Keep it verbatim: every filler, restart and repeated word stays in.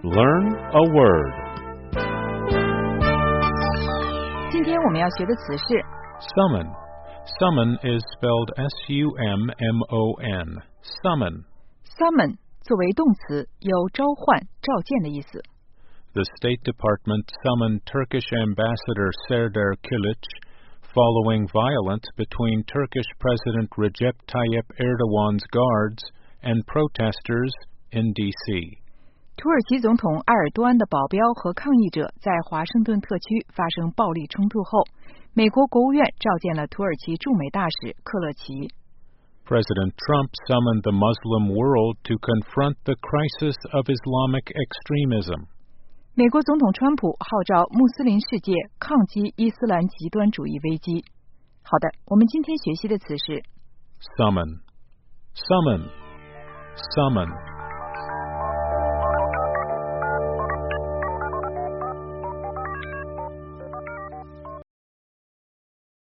Learn a word. 今天我们要学的词是 Summon. Summon is spelled S U M M O N. Summon. summon 作为动词，有召唤、召见的意思。 The State Department summoned Turkish Ambassador Serdar Kilic following violence between Turkish President Recep Tayyip Erdogan's guards and protesters in D C. 土耳其总统埃尔多安的保镖和抗议者在华盛顿特区发生暴力冲突后，美国国务院召见了土耳其驻美大使克勒齐。 President Trump summoned the Muslim world to confront the crisis of Islamic extremism. 美国总统川普号召穆斯林世界抗击伊斯兰极端主义危机。好的，我们今天学习的词是 Summon. Summon. Summon.